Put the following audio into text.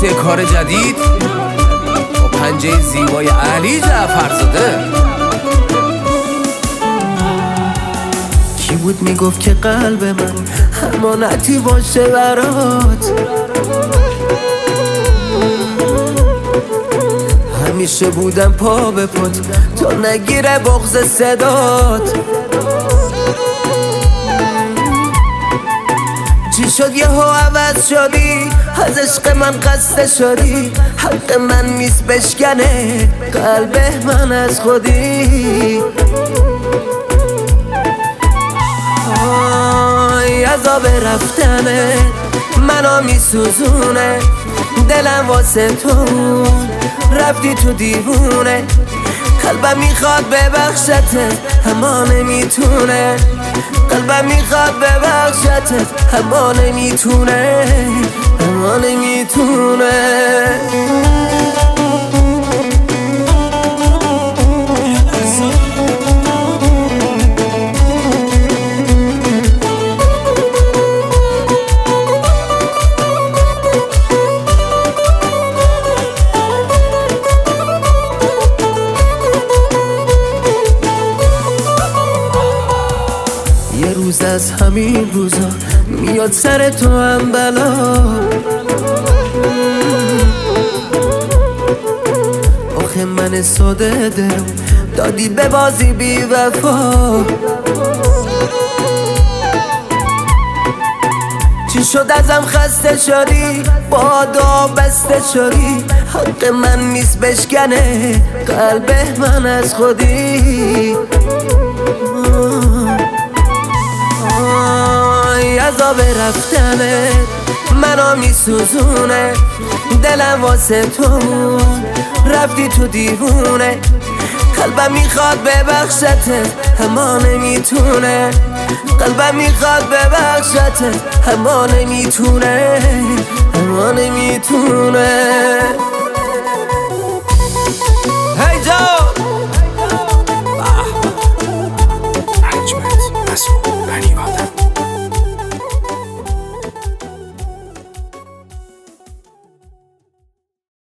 یه کار جدید با پنجه زیبای علی جعفرزاده. کی بود میگفت که قلب من امانتی باشه برات؟ همیشه بودم پا به پات تا نگیره بغض صدات. چی شد یهو عوض شدی؟ از عشق من خسته شدی؟ حق من نیست بشکنه قلب من از خودی. آی عذاب رفتنه منو میسوزونه، دلم واسه تو رفتی تو دیوونه. قلبم میخواد ببخشتت اما نمیتونه، قلبم میخواد ببخشتت اما نمیتونه، اما نمیتونه. یه روز از همین روزا میاد سر تو هم بلا. آخه من ساده دلم دادی به بازی بی وفا. چی شد ازم خسته شدی؟ با دعا بسته شدی؟ حق من نیست بشکنه قلب من از خودی. عذاب رفتنه منو میسوزونه، دلم واسه تو رفتی تو دیوونه. قلبم میخواد ببخشتت اما نمیتونه، قلبم میخواد ببخشتت اما نمیتونه، اما نمیتونه.